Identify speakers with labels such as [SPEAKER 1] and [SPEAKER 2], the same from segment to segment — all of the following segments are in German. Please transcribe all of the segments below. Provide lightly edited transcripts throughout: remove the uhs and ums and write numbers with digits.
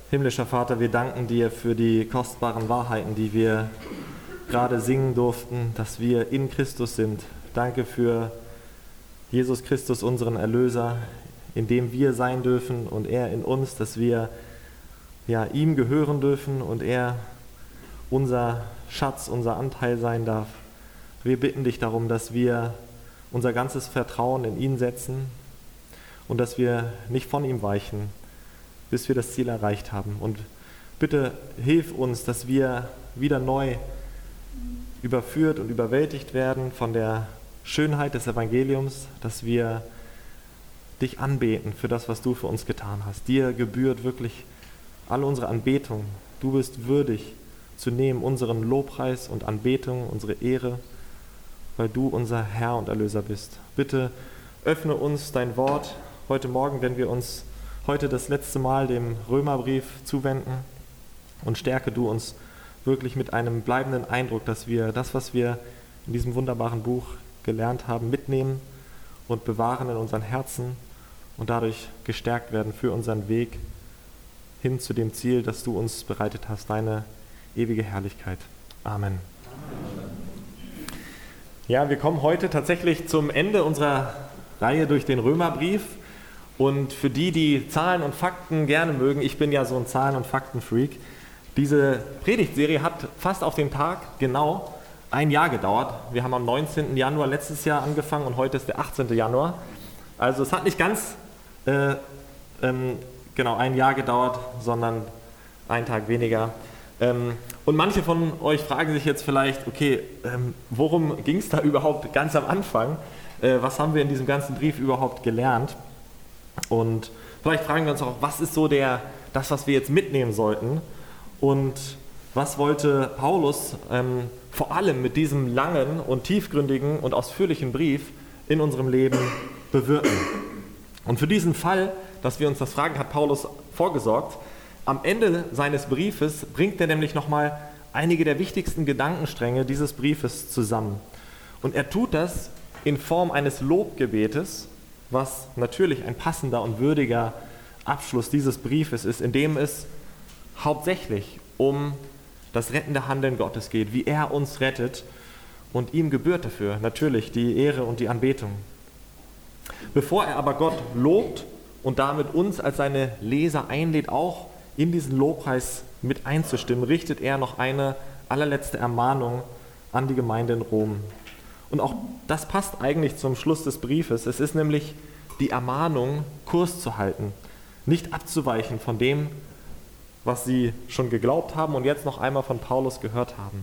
[SPEAKER 1] Himmlischer Vater, wir danken dir für die kostbaren Wahrheiten, die wir gerade singen durften, dass wir in Christus sind. Danke für Jesus Christus, unseren Erlöser, in dem wir sein dürfen und er in uns, dass wir ihm gehören dürfen und er unser Schatz, unser Anteil sein darf. Wir bitten dich darum, dass wir unser ganzes Vertrauen in ihn setzen und dass wir nicht von ihm weichen, bis wir das Ziel erreicht haben. Und bitte hilf uns, dass wir wieder neu überführt und überwältigt werden von der Schönheit des Evangeliums, dass wir dich anbeten für das, was du für uns getan hast. Dir gebührt wirklich alle unsere Anbetung. Du bist würdig zu nehmen, unseren Lobpreis und Anbetung, unsere Ehre, weil du unser Herr und Erlöser bist. Bitte öffne uns dein Wort heute Morgen, wenn wir uns heute das letzte Mal dem Römerbrief zuwenden und stärke du uns wirklich mit einem bleibenden Eindruck, dass wir das, was wir in diesem wunderbaren Buch gelernt haben, mitnehmen und bewahren in unseren Herzen und dadurch gestärkt werden für unseren Weg hin zu dem Ziel, das du uns bereitet hast, deine ewige Herrlichkeit. Amen. Ja, wir kommen heute tatsächlich zum Ende unserer Reihe durch den Römerbrief. Und für die, die Zahlen und Fakten gerne mögen, ich bin ja so ein Zahlen- und Fakten-Freak, diese Predigtserie hat fast auf den Tag genau ein Jahr gedauert. Wir haben am 19. Januar letztes Jahr angefangen und heute ist der 18. Januar. Also es hat nicht ganz genau ein Jahr gedauert, sondern einen Tag weniger. Und manche von euch fragen sich jetzt vielleicht, okay, worum ging es da überhaupt ganz am Anfang? Was haben wir in diesem ganzen Brief überhaupt gelernt? Und vielleicht fragen wir uns auch, was ist so das, was wir jetzt mitnehmen sollten? Und was wollte Paulus vor allem mit diesem langen und tiefgründigen und ausführlichen Brief in unserem Leben bewirken? Und für diesen Fall, dass wir uns das fragen, hat Paulus vorgesorgt. Am Ende seines Briefes bringt er nämlich nochmal einige der wichtigsten Gedankenstränge dieses Briefes zusammen. Und er tut das in Form eines Lobgebetes, was natürlich ein passender und würdiger Abschluss dieses Briefes ist, in dem es hauptsächlich um das rettende Handeln Gottes geht, wie er uns rettet, und ihm gebührt dafür natürlich die Ehre und die Anbetung. Bevor er aber Gott lobt und damit uns als seine Leser einlädt, auch in diesen Lobpreis mit einzustimmen, richtet er noch eine allerletzte Ermahnung an die Gemeinde in Rom. Und auch das passt eigentlich zum Schluss des Briefes. Es ist nämlich die Ermahnung, Kurs zu halten, nicht abzuweichen von dem, was sie schon geglaubt haben und jetzt noch einmal von Paulus gehört haben.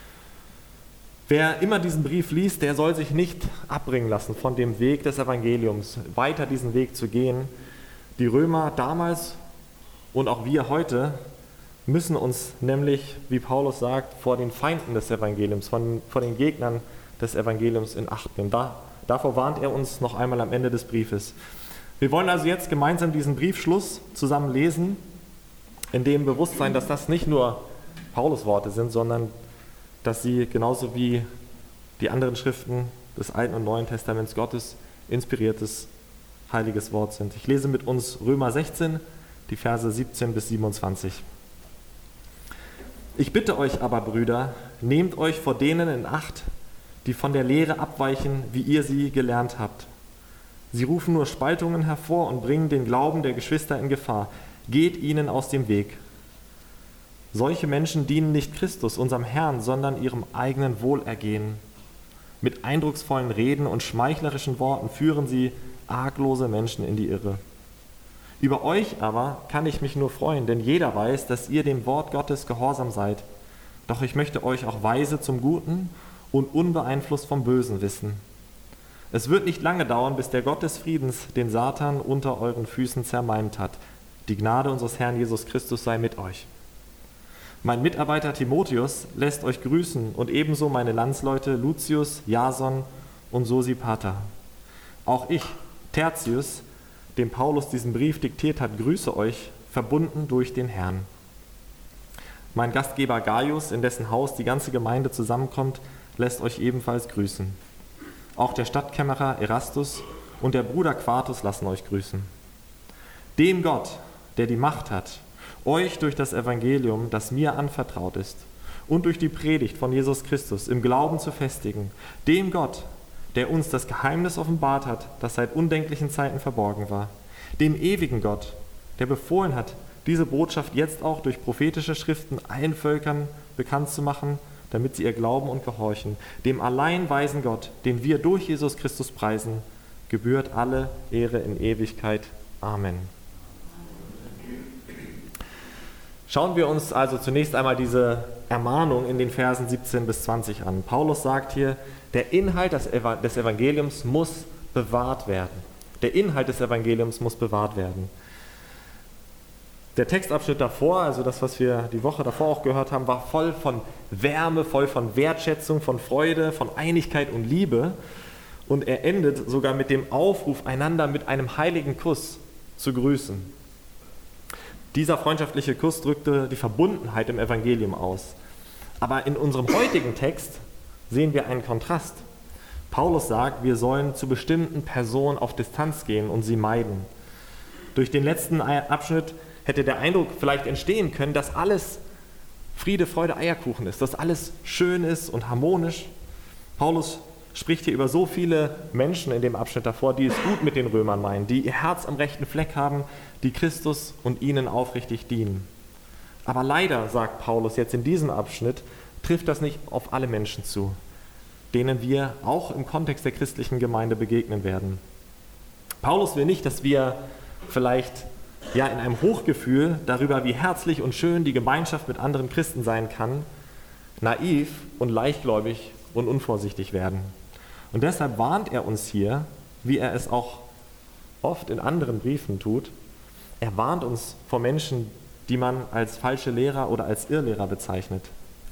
[SPEAKER 1] Wer immer diesen Brief liest, der soll sich nicht abbringen lassen von dem Weg des Evangeliums, weiter diesen Weg zu gehen. Die Römer damals und auch wir heute müssen uns nämlich, wie Paulus sagt, vor den Feinden des Evangeliums, vor den Gegnern des Evangeliums in Acht nehmen. Davor warnt er uns noch einmal am Ende des Briefes. Wir wollen also jetzt gemeinsam diesen Briefschluss zusammen lesen, in dem Bewusstsein, dass das nicht nur Paulus Worte sind, sondern dass sie genauso wie die anderen Schriften des Alten und Neuen Testaments Gottes inspiriertes, heiliges Wort sind. Ich lese mit uns Römer 16, die Verse 17 bis 27. Ich bitte euch aber, Brüder, nehmt euch vor denen in Acht, die von der Lehre abweichen, wie ihr sie gelernt habt. Sie rufen nur Spaltungen hervor und bringen den Glauben der Geschwister in Gefahr. Geht ihnen aus dem Weg. Solche Menschen dienen nicht Christus, unserem Herrn, sondern ihrem eigenen Wohlergehen. Mit eindrucksvollen Reden und schmeichlerischen Worten führen sie arglose Menschen in die Irre. Über euch aber kann ich mich nur freuen, denn jeder weiß, dass ihr dem Wort Gottes gehorsam seid. Doch ich möchte euch auch weise zum Guten und unbeeinflusst vom Bösen wissen. Es wird nicht lange dauern, bis der Gott des Friedens den Satan unter euren Füßen zermalmt hat. Die Gnade unseres Herrn Jesus Christus sei mit euch. Mein Mitarbeiter Timotheus lässt euch grüßen und ebenso meine Landsleute Lucius, Jason und Sosipater. Auch ich, Tertius, dem Paulus diesen Brief diktiert hat, grüße euch, verbunden durch den Herrn. Mein Gastgeber Gaius, in dessen Haus die ganze Gemeinde zusammenkommt, lässt euch ebenfalls grüßen. Auch der Stadtkämmerer Erastus und der Bruder Quartus lassen euch grüßen. Dem Gott, der die Macht hat euch durch das Evangelium, das mir anvertraut ist, und durch die Predigt von Jesus Christus im Glauben zu festigen, dem Gott, der uns das Geheimnis offenbart hat, das seit undenklichen Zeiten verborgen war, dem ewigen Gott, der befohlen hat, diese Botschaft jetzt auch durch prophetische Schriften allen Völkern bekannt zu machen, damit sie ihr glauben und gehorchen, dem allein weisen Gott, den wir durch Jesus Christus preisen, gebührt alle Ehre in Ewigkeit. Amen. Schauen wir uns also zunächst einmal diese Ermahnung in den Versen 17 bis 20 an. Paulus sagt hier, der Inhalt des Evangeliums muss bewahrt werden. Der Inhalt des Evangeliums muss bewahrt werden. Der Textabschnitt davor, also das, was wir die Woche davor auch gehört haben, war voll von Wärme, voll von Wertschätzung, von Freude, von Einigkeit und Liebe. Und er endet sogar mit dem Aufruf, einander mit einem heiligen Kuss zu grüßen. Dieser freundschaftliche Kuss drückte die Verbundenheit im Evangelium aus. Aber in unserem heutigen Text sehen wir einen Kontrast. Paulus sagt, wir sollen zu bestimmten Personen auf Distanz gehen und sie meiden. Durch den letzten Abschnitt hätte der Eindruck vielleicht entstehen können, dass alles Friede, Freude, Eierkuchen ist, dass alles schön ist und harmonisch. Paulus spricht hier über so viele Menschen in dem Abschnitt davor, die es gut mit den Römern meinen, die ihr Herz am rechten Fleck haben, die Christus und ihnen aufrichtig dienen. Aber leider, sagt Paulus jetzt in diesem Abschnitt, trifft das nicht auf alle Menschen zu, denen wir auch im Kontext der christlichen Gemeinde begegnen werden. Paulus will nicht, dass wir vielleicht in einem Hochgefühl darüber, wie herzlich und schön die Gemeinschaft mit anderen Christen sein kann, naiv und leichtgläubig und unvorsichtig werden. Und deshalb warnt er uns hier, wie er es auch oft in anderen Briefen tut, er warnt uns vor Menschen, die man als falsche Lehrer oder als Irrlehrer bezeichnet.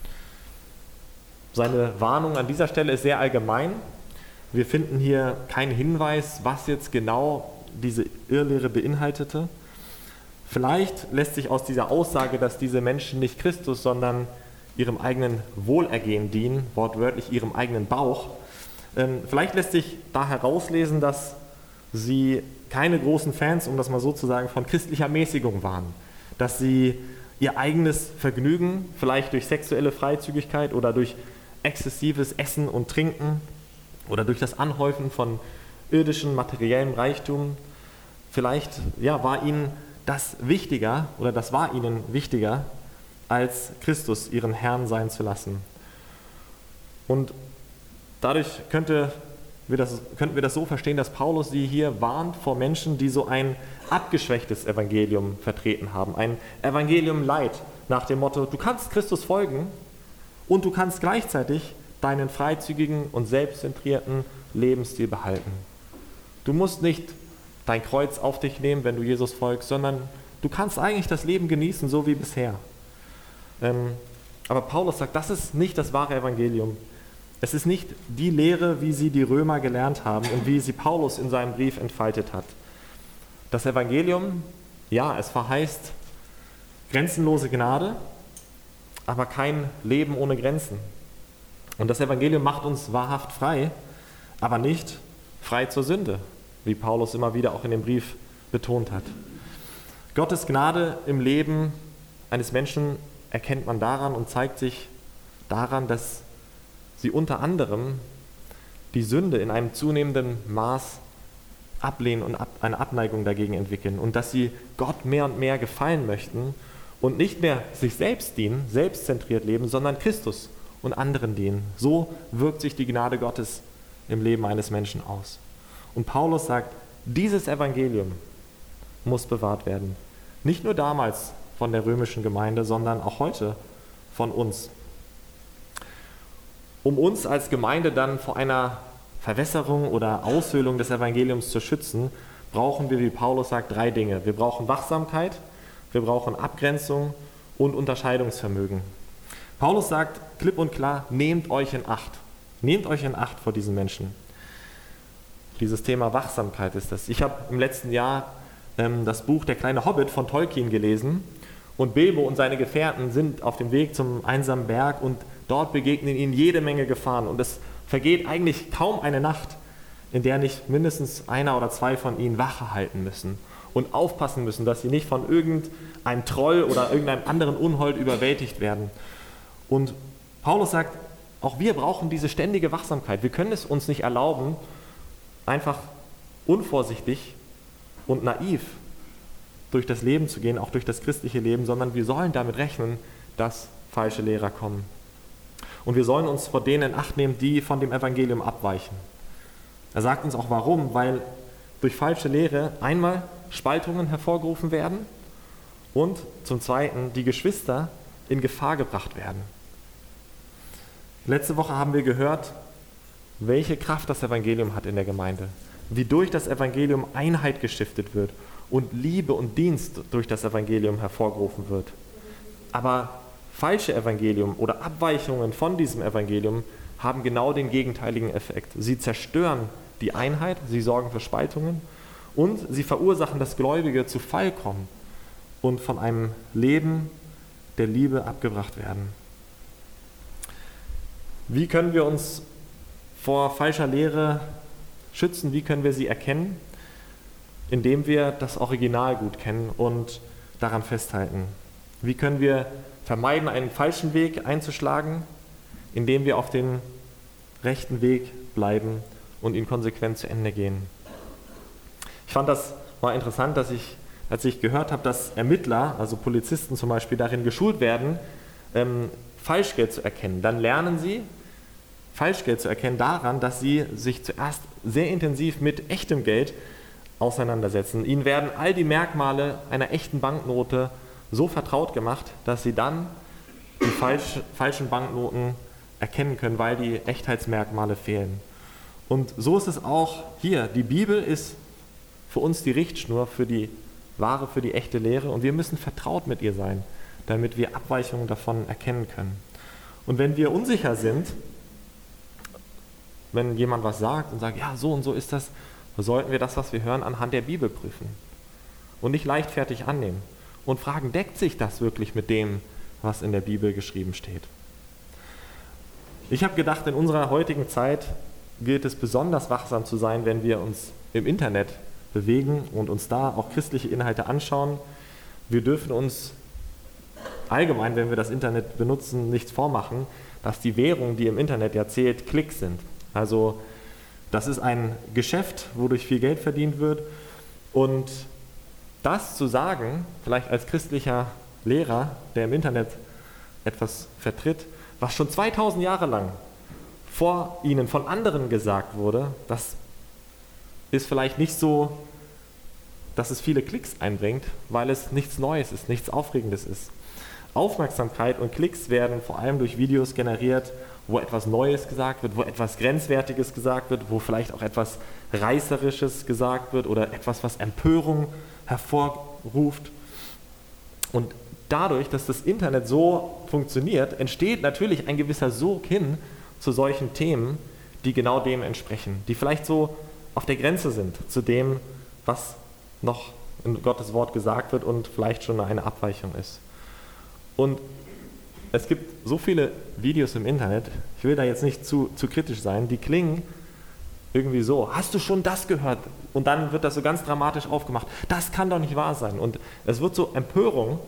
[SPEAKER 1] Seine Warnung an dieser Stelle ist sehr allgemein. Wir finden hier keinen Hinweis, was jetzt genau diese Irrlehre beinhaltete. Vielleicht lässt sich aus dieser Aussage, dass diese Menschen nicht Christus, sondern ihrem eigenen Wohlergehen dienen, wortwörtlich ihrem eigenen Bauch, vielleicht lässt sich da herauslesen, dass sie keine großen Fans, um das mal so zu sagen, von christlicher Mäßigung waren. Dass sie ihr eigenes Vergnügen, vielleicht durch sexuelle Freizügigkeit oder durch exzessives Essen und Trinken oder durch das Anhäufen von irdischem, materiellem Reichtum, vielleicht war ihnen das wichtiger oder das war ihnen wichtiger, als Christus ihren Herrn sein zu lassen. Und dadurch könnten wir das so verstehen, dass Paulus sie hier warnt vor Menschen, die so ein abgeschwächtes Evangelium vertreten haben. Ein Evangelium Light nach dem Motto, du kannst Christus folgen und du kannst gleichzeitig deinen freizügigen und selbstzentrierten Lebensstil behalten. Du musst nicht dein Kreuz auf dich nehmen, wenn du Jesus folgst, sondern du kannst eigentlich das Leben genießen, so wie bisher. Aber Paulus sagt, das ist nicht das wahre Evangelium. Es ist nicht die Lehre, wie sie die Römer gelernt haben und wie sie Paulus in seinem Brief entfaltet hat. Das Evangelium, es verheißt grenzenlose Gnade, aber kein Leben ohne Grenzen. Und das Evangelium macht uns wahrhaft frei, aber nicht frei zur Sünde, wie Paulus immer wieder auch in dem Brief betont hat. Gottes Gnade im Leben eines Menschen erkennt man daran und zeigt sich daran, dass sie unter anderem die Sünde in einem zunehmenden Maß ablehnen und eine Abneigung dagegen entwickeln und dass sie Gott mehr und mehr gefallen möchten und nicht mehr sich selbst dienen, selbstzentriert leben, sondern Christus und anderen dienen. So wirkt sich die Gnade Gottes im Leben eines Menschen aus. Und Paulus sagt, dieses Evangelium muss bewahrt werden. Nicht nur damals von der römischen Gemeinde, sondern auch heute von uns. Um uns als Gemeinde dann vor einer Verwässerung oder Aushöhlung des Evangeliums zu schützen, brauchen wir, wie Paulus sagt, 3 Dinge. Wir brauchen Wachsamkeit, wir brauchen Abgrenzung und Unterscheidungsvermögen. Paulus sagt klipp und klar, nehmt euch in Acht. Nehmt euch in Acht vor diesen Menschen. Dieses Thema Wachsamkeit ist das. Ich habe im letzten Jahr das Buch Der kleine Hobbit von Tolkien gelesen und Bilbo und seine Gefährten sind auf dem Weg zum einsamen Berg und dort begegnen ihnen jede Menge Gefahren und es vergeht eigentlich kaum eine Nacht, in der nicht mindestens einer oder 2 von ihnen Wache halten müssen. und aufpassen müssen, dass sie nicht von irgendeinem Troll oder irgendeinem anderen Unhold überwältigt werden. Und Paulus sagt, auch wir brauchen diese ständige Wachsamkeit. Wir können es uns nicht erlauben, einfach unvorsichtig und naiv durch das Leben zu gehen, auch durch das christliche Leben, sondern wir sollen damit rechnen, dass falsche Lehrer kommen. Und wir sollen uns vor denen in Acht nehmen, die von dem Evangelium abweichen. Er sagt uns auch warum, weil durch falsche Lehre einmal Spaltungen hervorgerufen werden und zum Zweiten die Geschwister in Gefahr gebracht werden. Letzte Woche haben wir gehört, welche Kraft das Evangelium hat in der Gemeinde, wie durch das Evangelium Einheit gestiftet wird und Liebe und Dienst durch das Evangelium hervorgerufen wird. Aber falsche Evangelium oder Abweichungen von diesem Evangelium haben genau den gegenteiligen Effekt. Sie zerstören die Einheit, sie sorgen für Spaltungen und sie verursachen, dass Gläubige zu Fall kommen und von einem Leben der Liebe abgebracht werden. Wie können wir uns vor falscher Lehre schützen? Wie können wir sie erkennen? Indem wir das Original gut kennen und daran festhalten. Wie können wir vermeiden, einen falschen Weg einzuschlagen? Indem wir auf den rechten Weg bleiben und ihn konsequent zu Ende gehen. Ich fand das mal interessant, dass als ich gehört habe, dass Ermittler, also Polizisten zum Beispiel, darin geschult werden, Falschgeld zu erkennen. Dann lernen sie, Falschgeld zu erkennen daran, dass sie sich zuerst sehr intensiv mit echtem Geld auseinandersetzen. Ihnen werden all die Merkmale einer echten Banknote so vertraut gemacht, dass sie dann die falschen Banknoten erkennen können, weil die Echtheitsmerkmale fehlen. Und so ist es auch hier. Die Bibel ist für uns die Richtschnur für die wahre, für die echte Lehre und wir müssen vertraut mit ihr sein, damit wir Abweichungen davon erkennen können. Und wenn wir unsicher sind, wenn jemand was sagt und sagt, ja, so und so ist das, sollten wir das, was wir hören, anhand der Bibel prüfen und nicht leichtfertig annehmen und fragen, deckt sich das wirklich mit dem, was in der Bibel geschrieben steht? Ich habe gedacht, in unserer heutigen Zeit gilt es besonders wachsam zu sein, wenn wir uns im Internet bewegen und uns da auch christliche Inhalte anschauen. Wir dürfen uns allgemein, wenn wir das Internet benutzen, nichts vormachen, dass die Währung, die im Internet ja zählt, Klicks sind. Also das ist ein Geschäft, wodurch viel Geld verdient wird. Und das zu sagen, vielleicht als christlicher Lehrer, der im Internet etwas vertritt, was schon 2000 Jahre lang vor ihnen von anderen gesagt wurde, das ist vielleicht nicht so, dass es viele Klicks einbringt, weil es nichts Neues ist, nichts Aufregendes ist. Aufmerksamkeit und Klicks werden vor allem durch Videos generiert, wo etwas Neues gesagt wird, wo etwas Grenzwertiges gesagt wird, wo vielleicht auch etwas Reißerisches gesagt wird oder etwas, was Empörung hervorruft. Und dadurch, dass das Internet so funktioniert, entsteht natürlich ein gewisser Sog hin zu solchen Themen, die genau dem entsprechen, die vielleicht so auf der Grenze sind zu dem, was noch in Gottes Wort gesagt wird und vielleicht schon eine Abweichung ist. Und es gibt so viele Videos im Internet, ich will da jetzt nicht zu kritisch sein, die klingen irgendwie so, hast du schon das gehört? Und dann wird das so ganz dramatisch aufgemacht, das kann doch nicht wahr sein. Und es wird so Empörung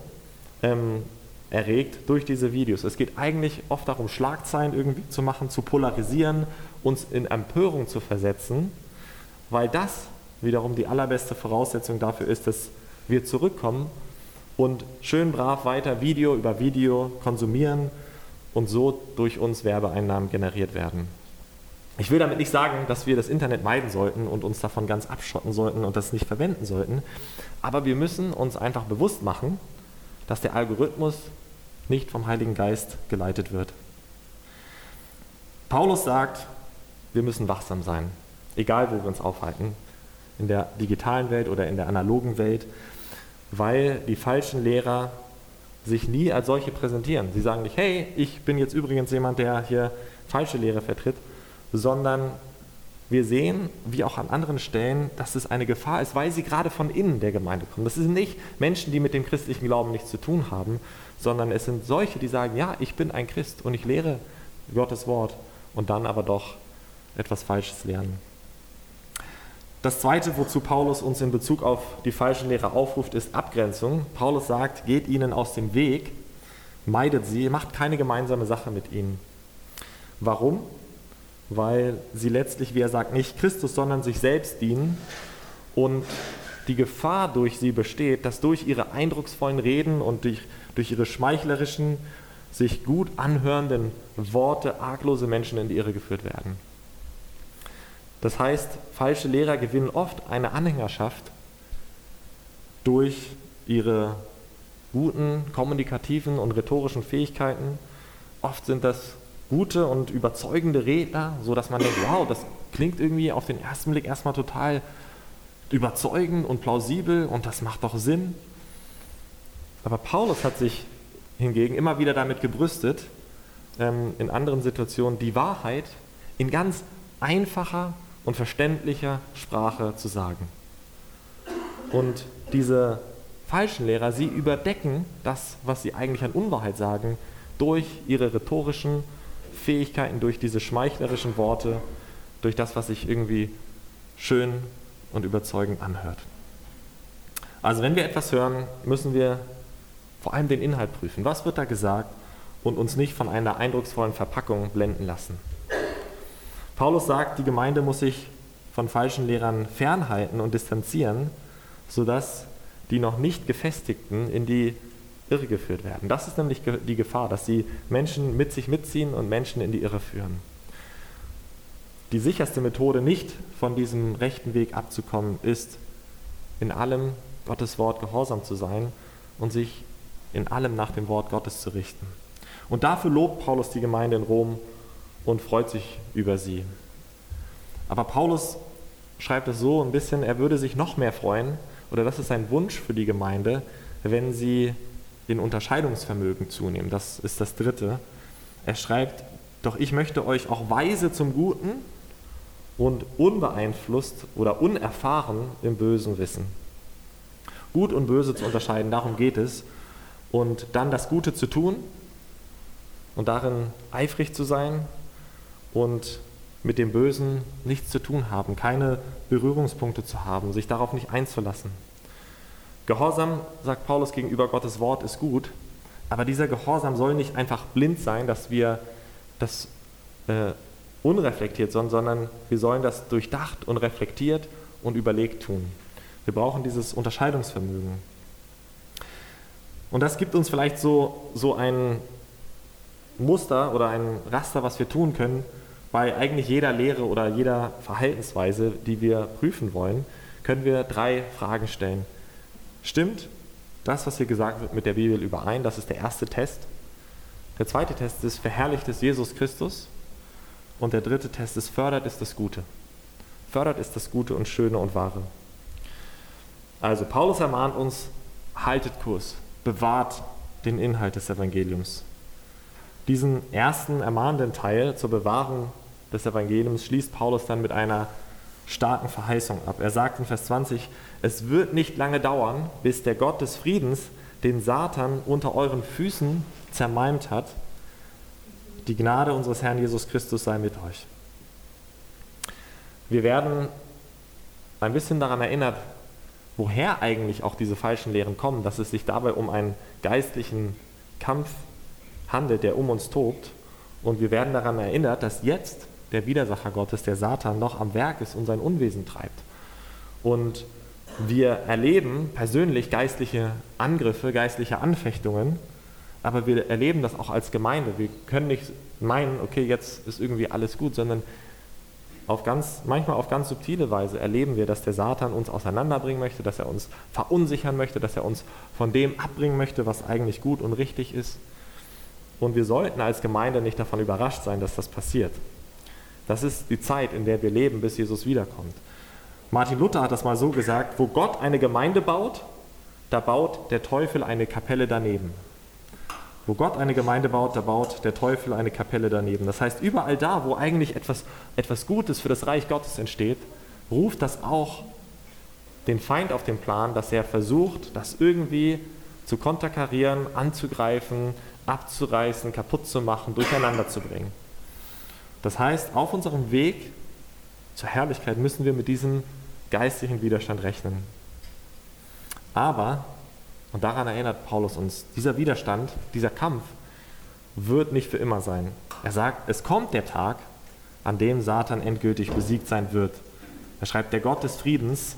[SPEAKER 1] erregt durch diese Videos. Es geht eigentlich oft darum, Schlagzeilen irgendwie zu machen, zu polarisieren, uns in Empörung zu versetzen, weil das wiederum die allerbeste Voraussetzung dafür ist, dass wir zurückkommen und schön brav weiter Video über Video konsumieren und so durch uns Werbeeinnahmen generiert werden. Ich will damit nicht sagen, dass wir das Internet meiden sollten und uns davon ganz abschotten sollten und das nicht verwenden sollten, aber wir müssen uns einfach bewusst machen, dass der Algorithmus nicht vom Heiligen Geist geleitet wird. Paulus sagt, wir müssen wachsam sein, egal wo wir uns aufhalten, in der digitalen Welt oder in der analogen Welt, weil die falschen Lehrer sich nie als solche präsentieren. Sie sagen nicht, hey, ich bin jetzt übrigens jemand, der hier falsche Lehre vertritt, sondern wir sehen, wie auch an anderen Stellen, dass es eine Gefahr ist, weil sie gerade von innen der Gemeinde kommen. Das sind nicht Menschen, die mit dem christlichen Glauben nichts zu tun haben, sondern es sind solche, die sagen, ja, ich bin ein Christ und ich lehre Gottes Wort und dann aber doch etwas Falsches lernen. Das Zweite, wozu Paulus uns in Bezug auf die falschen Lehrer aufruft, ist Abgrenzung. Paulus sagt, geht ihnen aus dem Weg, meidet sie, macht keine gemeinsame Sache mit ihnen. Warum? Weil sie letztlich, wie er sagt, nicht Christus, sondern sich selbst dienen und die Gefahr durch sie besteht, dass durch ihre eindrucksvollen Reden und durch ihre schmeichlerischen, sich gut anhörenden Worte arglose Menschen in die Irre geführt werden. Das heißt, falsche Lehrer gewinnen oft eine Anhängerschaft durch ihre guten kommunikativen und rhetorischen Fähigkeiten. Oft sind das gute und überzeugende Redner, sodass man denkt, wow, das klingt irgendwie auf den ersten Blick erstmal total überzeugend und plausibel und das macht doch Sinn. Aber Paulus hat sich hingegen immer wieder damit gebrüstet, in anderen Situationen die Wahrheit in ganz einfacher und verständlicher Sprache zu sagen. Und diese falschen Lehrer, sie überdecken das, was sie eigentlich an Unwahrheit sagen, durch ihre rhetorischen Fähigkeiten, durch diese schmeichlerischen Worte, durch das, was sich irgendwie schön und überzeugend anhört. Also wenn wir etwas hören, müssen wir vor allem den Inhalt prüfen. Was wird da gesagt? Und uns nicht von einer eindrucksvollen Verpackung blenden lassen. Paulus sagt, die Gemeinde muss sich von falschen Lehrern fernhalten und distanzieren, sodass die noch nicht Gefestigten in die Irre geführt werden. Das ist nämlich die Gefahr, dass sie Menschen mit sich mitziehen und Menschen in die Irre führen. Die sicherste Methode, nicht von diesem rechten Weg abzukommen, ist, in allem Gottes Wort gehorsam zu sein und sich in allem nach dem Wort Gottes zu richten. Und dafür lobt Paulus die Gemeinde in Rom und freut sich über sie. Aber Paulus schreibt es so ein bisschen, er würde sich noch mehr freuen, oder das ist sein Wunsch für die Gemeinde, wenn sie in Unterscheidungsvermögen zunehmen. Das ist das Dritte. Er schreibt, doch ich möchte euch auch weise zum Guten und unbeeinflusst oder unerfahren im Bösen wissen. Gut und Böse zu unterscheiden, darum geht es. Und dann das Gute zu tun und darin eifrig zu sein und mit dem Bösen nichts zu tun haben, keine Berührungspunkte zu haben, sich darauf nicht einzulassen. Gehorsam, sagt Paulus, gegenüber Gottes Wort ist gut, aber dieser Gehorsam soll nicht einfach blind sein, dass wir das unreflektiert, sondern wir sollen das durchdacht und reflektiert und überlegt tun. Wir brauchen dieses Unterscheidungsvermögen. Und das gibt uns vielleicht so ein Muster oder ein Raster, was wir tun können, bei eigentlich jeder Lehre oder jeder Verhaltensweise, die wir prüfen wollen, können wir 3 Fragen stellen. Stimmt das, was hier gesagt wird, mit der Bibel überein? Das ist der erste Test. Der zweite Test ist, verherrlicht es Jesus Christus? Und der dritte Test ist, fördert es das Gute? Fördert es das Gute und Schöne und Wahre? Also Paulus ermahnt uns, haltet Kurs, bewahrt den Inhalt des Evangeliums. Diesen ersten ermahnenden Teil zur Bewahrung des Evangeliums schließt Paulus dann mit einer starken Verheißung ab. Er sagt in Vers 20, es wird nicht lange dauern, bis der Gott des Friedens den Satan unter euren Füßen zermalmt hat. Die Gnade unseres Herrn Jesus Christus sei mit euch. Wir werden ein bisschen daran erinnert, woher eigentlich auch diese falschen Lehren kommen, dass es sich dabei um einen geistlichen Kampf handelt, der um uns tobt. Und wir werden daran erinnert, dass jetzt der Widersacher Gottes, der Satan, noch am Werk ist und sein Unwesen treibt. Und wir erleben persönlich geistliche Angriffe, geistliche Anfechtungen, aber wir erleben das auch als Gemeinde. Wir können nicht meinen, okay, jetzt ist irgendwie alles gut, sondern manchmal auf ganz subtile Weise erleben wir, dass der Satan uns auseinanderbringen möchte, dass er uns verunsichern möchte, dass er uns von dem abbringen möchte, was eigentlich gut und richtig ist. Und wir sollten als Gemeinde nicht davon überrascht sein, dass das passiert. Das ist die Zeit, in der wir leben, bis Jesus wiederkommt. Martin Luther hat das mal so gesagt, wo Gott eine Gemeinde baut, da baut der Teufel eine Kapelle daneben. Wo Gott eine Gemeinde baut, da baut der Teufel eine Kapelle daneben. Das heißt, überall da, wo eigentlich etwas Gutes für das Reich Gottes entsteht, ruft das auch den Feind auf den Plan, dass er versucht, das irgendwie zu konterkarieren, anzugreifen, abzureißen, kaputt zu machen, durcheinander zu bringen. Das heißt, auf unserem Weg zur Herrlichkeit müssen wir mit diesem geistlichen Widerstand rechnen. Aber, und daran erinnert Paulus uns, dieser Widerstand, dieser Kampf wird nicht für immer sein. Er sagt, es kommt der Tag, an dem Satan endgültig besiegt sein wird. Er schreibt, der Gott des Friedens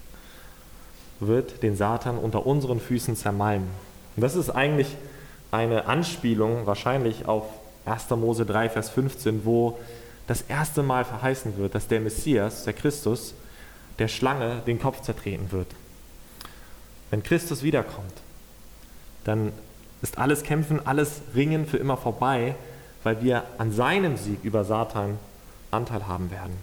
[SPEAKER 1] wird den Satan unter unseren Füßen zermalmen. Und das ist eigentlich eine Anspielung wahrscheinlich auf 1. Mose 3, Vers 15, wo das erste Mal verheißen wird, dass der Messias, der Christus, der Schlange den Kopf zertreten wird. Wenn Christus wiederkommt, dann ist alles Kämpfen, alles Ringen für immer vorbei, weil wir an seinem Sieg über Satan Anteil haben werden.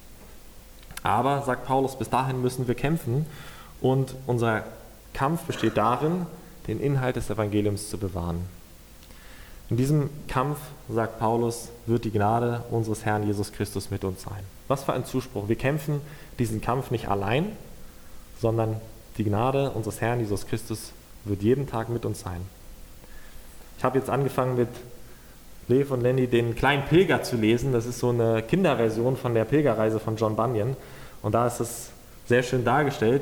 [SPEAKER 1] Aber, sagt Paulus, bis dahin müssen wir kämpfen und unser Kampf besteht darin, den Inhalt des Evangeliums zu bewahren. In diesem Kampf, sagt Paulus, wird die Gnade unseres Herrn Jesus Christus mit uns sein. Was für ein Zuspruch. Wir kämpfen diesen Kampf nicht allein, sondern die Gnade unseres Herrn Jesus Christus wird jeden Tag mit uns sein. Ich habe jetzt angefangen mit Lev und Lenny den kleinen Pilger zu lesen. Das ist so eine Kinderversion von der Pilgerreise von John Bunyan. Und da ist es sehr schön dargestellt.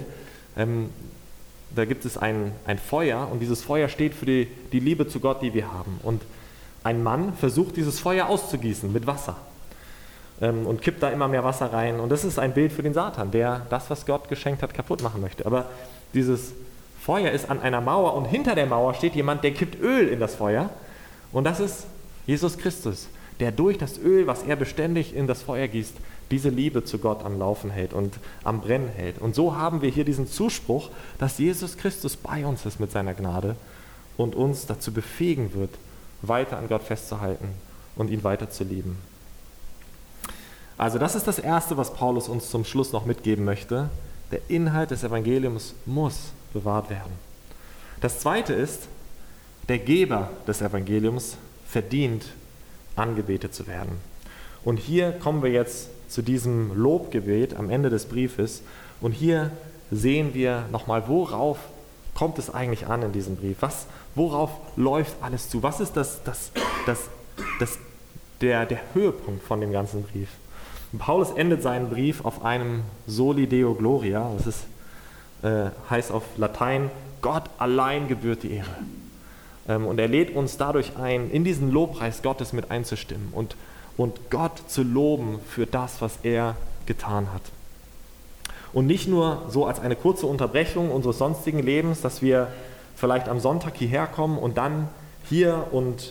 [SPEAKER 1] Da gibt es ein Feuer und dieses Feuer steht für die Liebe zu Gott, die wir haben. Und ein Mann versucht, dieses Feuer auszugießen mit Wasser und kippt da immer mehr Wasser rein. Und das ist ein Bild für den Satan, der das, was Gott geschenkt hat, kaputt machen möchte. Aber dieses Feuer ist an einer Mauer und hinter der Mauer steht jemand, der kippt Öl in das Feuer. Und das ist Jesus Christus, der durch das Öl, was er beständig in das Feuer gießt, diese Liebe zu Gott am Laufen hält und am Brennen hält. Und so haben wir hier diesen Zuspruch, dass Jesus Christus bei uns ist mit seiner Gnade und uns dazu befähigen wird, weiter an Gott festzuhalten und ihn weiter zu lieben. Also das ist das Erste, was Paulus uns zum Schluss noch mitgeben möchte. Der Inhalt des Evangeliums muss bewahrt werden. Das Zweite ist, der Geber des Evangeliums verdient, angebetet zu werden. Und hier kommen wir jetzt zu diesem Lobgebet am Ende des Briefes. Und hier sehen wir nochmal, worauf kommt es eigentlich an in diesem Brief? Worauf läuft alles zu? Was ist der Höhepunkt von dem ganzen Brief? Und Paulus endet seinen Brief auf einem Soli Deo Gloria. Das ist, heißt auf Latein, Gott allein gebührt die Ehre. Und er lädt uns dadurch ein, in diesen Lobpreis Gottes mit einzustimmen und Gott zu loben für das, was er getan hat. Und nicht nur so als eine kurze Unterbrechung unseres sonstigen Lebens, dass wir vielleicht am Sonntag hierher kommen und dann hier und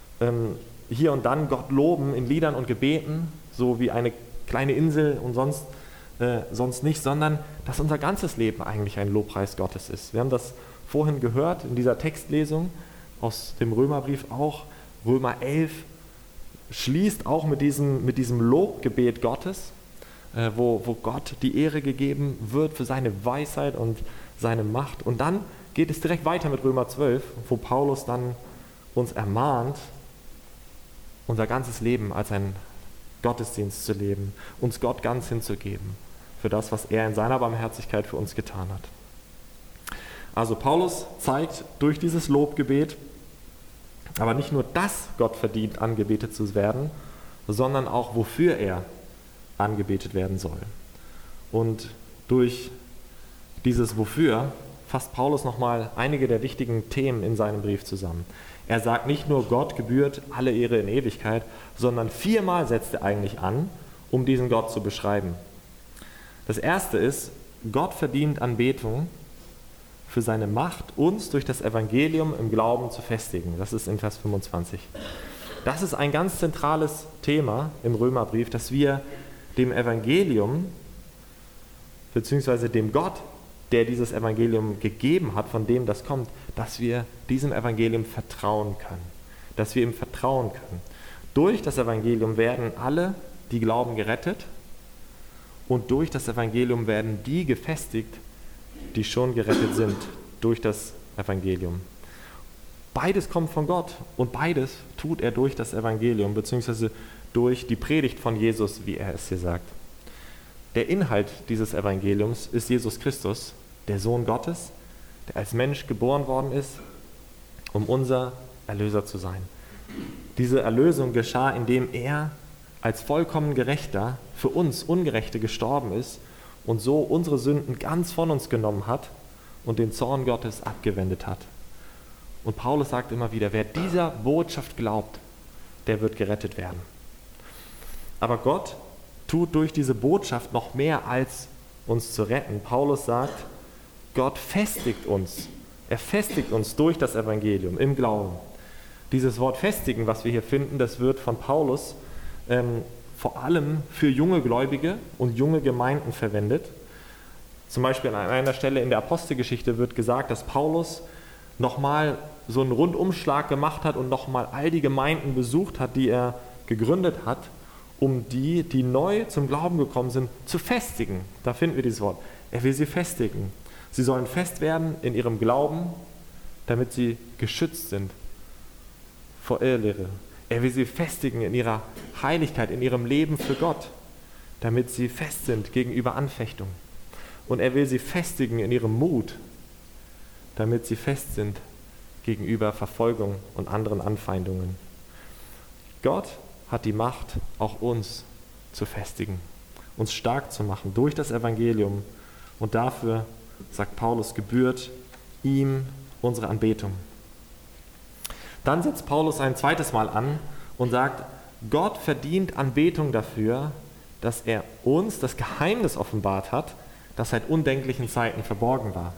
[SPEAKER 1] dann Gott loben in Liedern und Gebeten, so wie eine kleine Insel und sonst nicht, sondern dass unser ganzes Leben eigentlich ein Lobpreis Gottes ist. Wir haben das vorhin gehört in dieser Textlesung aus dem Römerbrief auch. Römer 11 schließt auch mit diesem Lobgebet Gottes, wo Gott die Ehre gegeben wird für seine Weisheit und seine Macht. Und dann geht es direkt weiter mit Römer 12, wo Paulus dann uns ermahnt, unser ganzes Leben als ein Gottesdienst zu leben, uns Gott ganz hinzugeben für das, was er in seiner Barmherzigkeit für uns getan hat. Also Paulus zeigt durch dieses Lobgebet, aber nicht nur, dass Gott verdient, angebetet zu werden, sondern auch, wofür er angebetet werden soll. Und durch dieses Wofür fasst Paulus nochmal einige der wichtigen Themen in seinem Brief zusammen. Er sagt nicht nur, Gott gebührt alle Ehre in Ewigkeit, sondern 4-mal setzt er eigentlich an, um diesen Gott zu beschreiben. Das erste ist, Gott verdient Anbetung für seine Macht, uns durch das Evangelium im Glauben zu festigen. Das ist in Vers 25. Das ist ein ganz zentrales Thema im Römerbrief, dass wir dem Evangelium, beziehungsweise dem Gott, der dieses Evangelium gegeben hat, von dem das kommt, dass wir diesem Evangelium vertrauen können. Dass wir ihm vertrauen können. Durch das Evangelium werden alle, die glauben, gerettet und durch das Evangelium werden die gefestigt, die schon gerettet sind durch das Evangelium. Beides kommt von Gott und beides tut er durch das Evangelium, beziehungsweise durch die Predigt von Jesus, wie er es hier sagt. Der Inhalt dieses Evangeliums ist Jesus Christus, der Sohn Gottes, der als Mensch geboren worden ist, um unser Erlöser zu sein. Diese Erlösung geschah, indem er als vollkommen Gerechter für uns Ungerechte gestorben ist und so unsere Sünden ganz von uns genommen hat und den Zorn Gottes abgewendet hat. Und Paulus sagt immer wieder, wer dieser Botschaft glaubt, der wird gerettet werden. Aber Gott tut durch diese Botschaft noch mehr als uns zu retten. Paulus sagt, Gott festigt uns. Er festigt uns durch das Evangelium im Glauben. Dieses Wort festigen, was wir hier finden, das wird von Paulus vor allem für junge Gläubige und junge Gemeinden verwendet. Zum Beispiel an einer Stelle in der Apostelgeschichte wird gesagt, dass Paulus nochmal so einen Rundumschlag gemacht hat und nochmal all die Gemeinden besucht hat, die er gegründet hat, um die neu zum Glauben gekommen sind, zu festigen. Da finden wir dieses Wort. Er will sie festigen. Sie sollen fest werden in ihrem Glauben, damit sie geschützt sind vor Irrlehre. Er will sie festigen in ihrer Heiligkeit, in ihrem Leben für Gott, damit sie fest sind gegenüber Anfechtung. Und er will sie festigen in ihrem Mut, damit sie fest sind gegenüber Verfolgung und anderen Anfeindungen. Gott hat die Macht, auch uns zu festigen, uns stark zu machen durch das Evangelium. Und dafür, sagt Paulus, gebührt ihm unsere Anbetung. Dann setzt Paulus ein zweites Mal an und sagt, Gott verdient Anbetung dafür, dass er uns das Geheimnis offenbart hat, das seit undenklichen Zeiten verborgen war.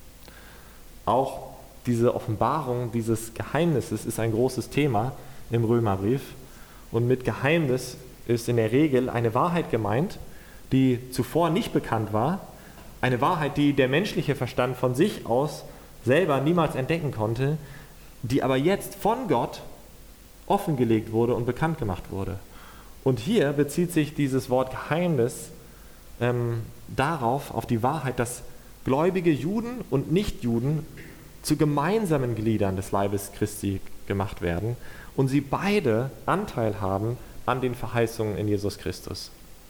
[SPEAKER 1] Auch diese Offenbarung dieses Geheimnisses ist ein großes Thema im Römerbrief. Und mit Geheimnis ist in der Regel eine Wahrheit gemeint, die zuvor nicht bekannt war, eine Wahrheit, die der menschliche Verstand von sich aus selber niemals entdecken konnte, die aber jetzt von Gott offengelegt wurde und bekannt gemacht wurde. Und hier bezieht sich dieses Wort Geheimnis darauf, auf die Wahrheit, dass gläubige Juden und Nichtjuden zu gemeinsamen Gliedern des Leibes Christi gemacht werden und sie beide Anteil haben an den Verheißungen in Jesus Christus.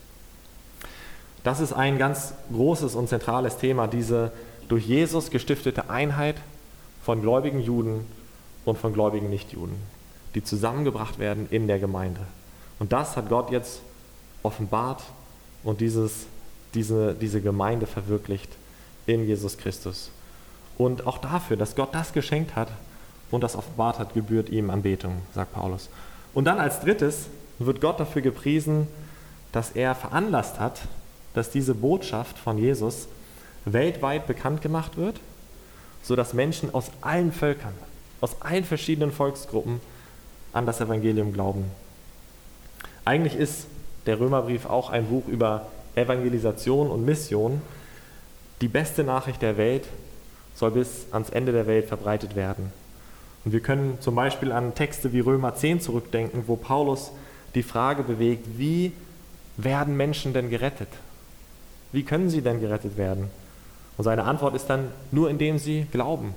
[SPEAKER 1] Das ist ein ganz großes und zentrales Thema, diese durch Jesus gestiftete Einheit von gläubigen Juden und von gläubigen Nichtjuden, die zusammengebracht werden in der Gemeinde. Und das hat Gott jetzt offenbart und diese Gemeinde verwirklicht in Jesus Christus. Und auch dafür, dass Gott das geschenkt hat und das offenbart hat, gebührt ihm Anbetung, sagt Paulus. Und dann als drittes wird Gott dafür gepriesen, dass er veranlasst hat, dass diese Botschaft von Jesus weltweit bekannt gemacht wird, sodass Menschen aus allen Völkern, aus allen verschiedenen Volksgruppen an das Evangelium glauben. Eigentlich ist der Römerbrief auch ein Buch über Evangelisation und Mission. Die beste Nachricht der Welt soll bis ans Ende der Welt verbreitet werden. Und wir können zum Beispiel an Texte wie Römer 10 zurückdenken, wo Paulus die Frage bewegt, wie werden Menschen denn gerettet? Wie können sie denn gerettet werden? Und seine Antwort ist dann, nur indem sie glauben.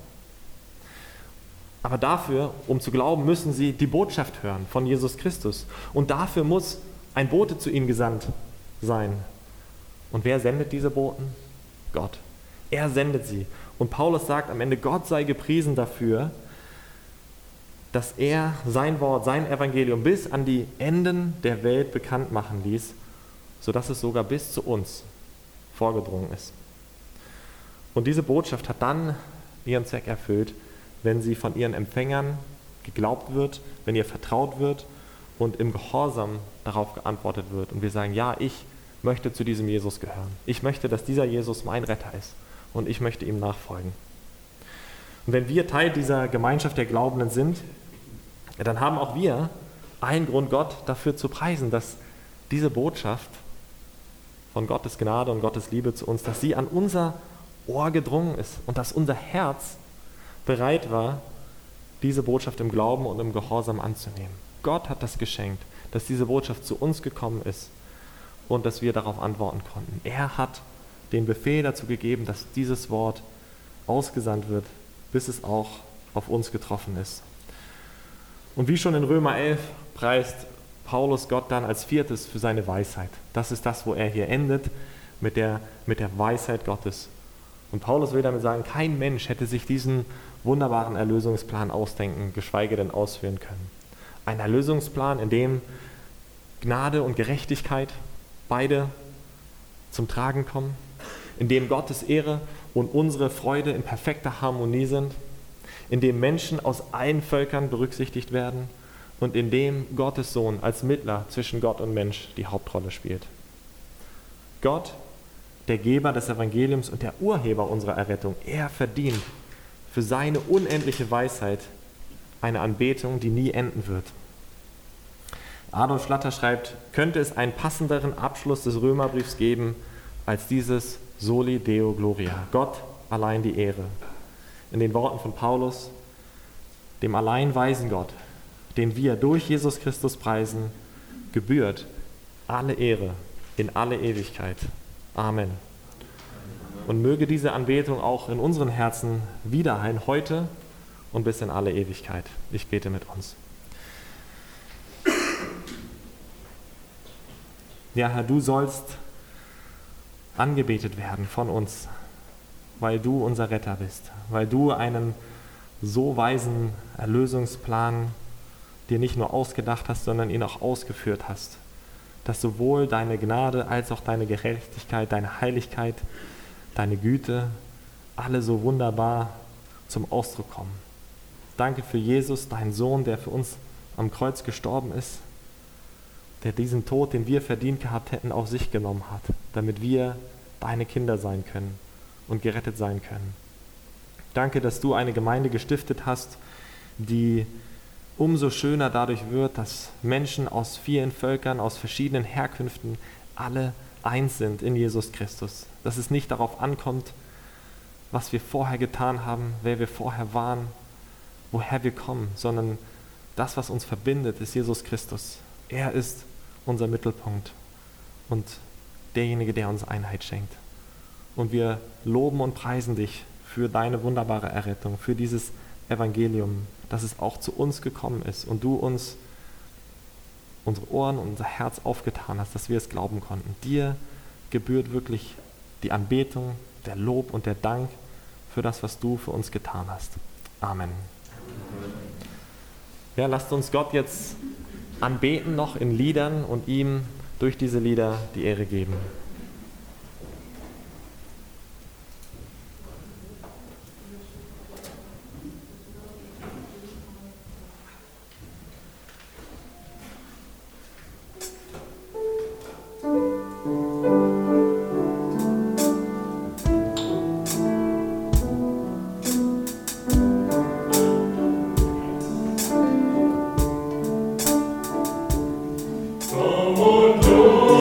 [SPEAKER 1] Aber dafür, um zu glauben, müssen sie die Botschaft hören von Jesus Christus. Und dafür muss ein Bote zu ihnen gesandt sein. Und wer sendet diese Boten? Gott. Er sendet sie. Und Paulus sagt am Ende, Gott sei gepriesen dafür, dass er sein Wort, sein Evangelium bis an die Enden der Welt bekannt machen ließ, sodass es sogar bis zu uns vorgedrungen ist. Und diese Botschaft hat dann ihren Zweck erfüllt, wenn sie von ihren Empfängern geglaubt wird, wenn ihr vertraut wird und im Gehorsam darauf geantwortet wird. Und wir sagen, ja, ich möchte zu diesem Jesus gehören. Ich möchte, dass dieser Jesus mein Retter ist und ich möchte ihm nachfolgen. Und wenn wir Teil dieser Gemeinschaft der Glaubenden sind, dann haben auch wir einen Grund, Gott dafür zu preisen, dass diese Botschaft von Gottes Gnade und Gottes Liebe zu uns, dass sie an unser Ohr gedrungen ist und dass unser Herz bereit war, diese Botschaft im Glauben und im Gehorsam anzunehmen. Gott hat das geschenkt, dass diese Botschaft zu uns gekommen ist und dass wir darauf antworten konnten. Er hat den Befehl dazu gegeben, dass dieses Wort ausgesandt wird, bis es auch auf uns getroffen ist. Und wie schon in Römer 11 preist Paulus Gott dann als viertes für seine Weisheit. Das ist das, wo er hier endet, mit der Weisheit Gottes. Und Paulus will damit sagen, kein Mensch hätte sich diesen wunderbaren Erlösungsplan ausdenken, geschweige denn ausführen können. Ein Erlösungsplan, in dem Gnade und Gerechtigkeit beide zum Tragen kommen, in dem Gottes Ehre und unsere Freude in perfekter Harmonie sind, in dem Menschen aus allen Völkern berücksichtigt werden und in dem Gottes Sohn als Mittler zwischen Gott und Mensch die Hauptrolle spielt. Gott, der Geber des Evangeliums und der Urheber unserer Errettung, er verdient für seine unendliche Weisheit eine Anbetung, die nie enden wird. Adolf Schlatter schreibt, könnte es einen passenderen Abschluss des Römerbriefs geben als dieses Soli Deo Gloria, Gott allein die Ehre. In den Worten von Paulus, dem allein weisen Gott, den wir durch Jesus Christus preisen, gebührt alle Ehre in alle Ewigkeit. Amen. Und möge diese Anbetung auch in unseren Herzen widerhallen, heute und bis in alle Ewigkeit. Ich bete mit uns. Ja, Herr, du sollst angebetet werden von uns, weil du unser Retter bist, weil du einen so weisen Erlösungsplan dir nicht nur ausgedacht hast, sondern ihn auch ausgeführt hast, dass sowohl deine Gnade als auch deine Gerechtigkeit, deine Heiligkeit, deine Güte, alle so wunderbar zum Ausdruck kommen. Danke für Jesus, deinen Sohn, der für uns am Kreuz gestorben ist, der diesen Tod, den wir verdient gehabt hätten, auf sich genommen hat, damit wir deine Kinder sein können und gerettet sein können. Danke, dass du eine Gemeinde gestiftet hast, die umso schöner dadurch wird, dass Menschen aus vielen Völkern, aus verschiedenen Herkünften alle eins sind in Jesus Christus. Dass es nicht darauf ankommt, was wir vorher getan haben, wer wir vorher waren, woher wir kommen, sondern das, was uns verbindet, ist Jesus Christus. Er ist unser Mittelpunkt und derjenige, der uns Einheit schenkt. Und wir loben und preisen dich für deine wunderbare Errettung, für dieses Evangelium, dass es auch zu uns gekommen ist und du uns unsere Ohren und unser Herz aufgetan hast, dass wir es glauben konnten. Dir gebührt wirklich die Anbetung, der Lob und der Dank für das, was du für uns getan hast. Amen. Ja, lasst uns Gott jetzt anbeten noch in Liedern und ihm durch diese Lieder die Ehre geben.